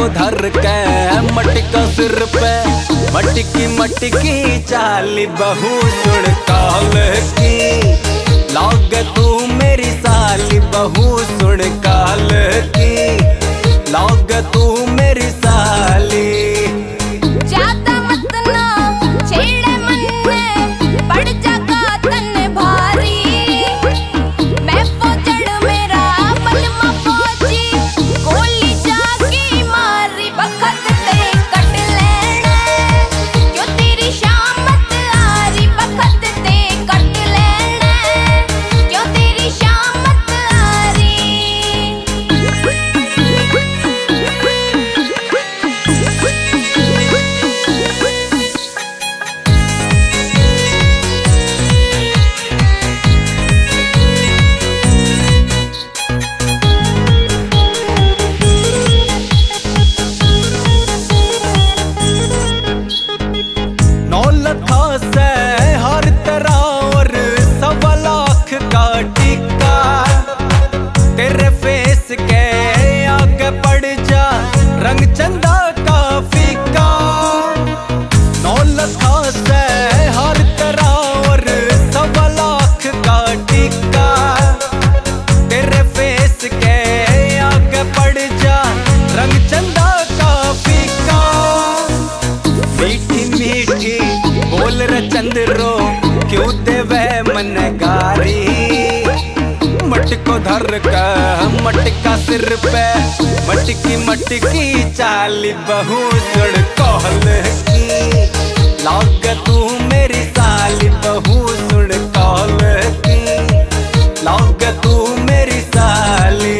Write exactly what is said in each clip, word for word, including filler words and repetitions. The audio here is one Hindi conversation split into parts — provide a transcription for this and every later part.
को धर के मटका सिर पे, मटकी मटकी चाली बहू सुन काल की। लाग तू मेरी साली बहू सुन काल की, लाग तू मेरी साली। ज्यादा मत ना छेड़े मन में, पड़ जागा तन भारी। मैं फौजड़ मेरा बलमा फौजी, गोली जाके मारी। बखत ते कट लेना क्यों तेरी शामत आ रही। बखत ते कट लेना क्यों तेरी शामत आ रही। नौलखा से हर तरह और सवा लाख का टिक्का, तेरे फेस के आगे पड़ जा रंग चंदा का फीका। नौलखा से हर तरह और सवा लाख का टिक्का, तेरे फेस के आगे पड़ जा रंग चंदा का फीका। मीठी मीठी बोल रे चंद्रो क्यों देवे मन गारी। मटको धर का मटका सिर पे, मटकी मटकी चाली बहू सुन कहल की। लाग तू मेरी साली बहू सुन कहल की, लाग तू मेरी साली।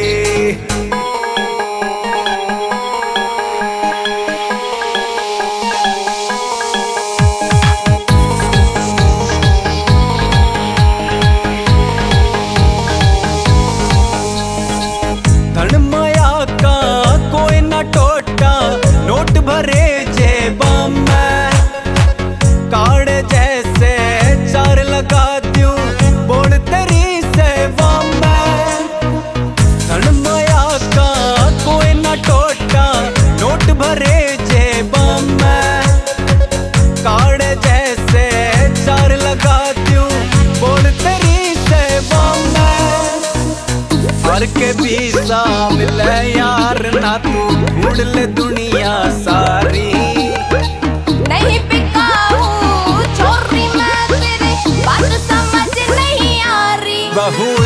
धन माया का कोई ना टोटा, नोट भरे जेबा में। काड़ जैसे चार लगा दूं बोल तेरी सेवा में। धन माया का कोई ना टोटा, नोट भरे जेबा में। काड़ जैसे चार लगा दूं बोल तेरी सेवा में। हर के भी मिल यार ना तू ढूंढ ले दुनिया सारी। नहीं बिकाऊं छोरी मैं तेरे, बात समझ नहीं आ रही। बहू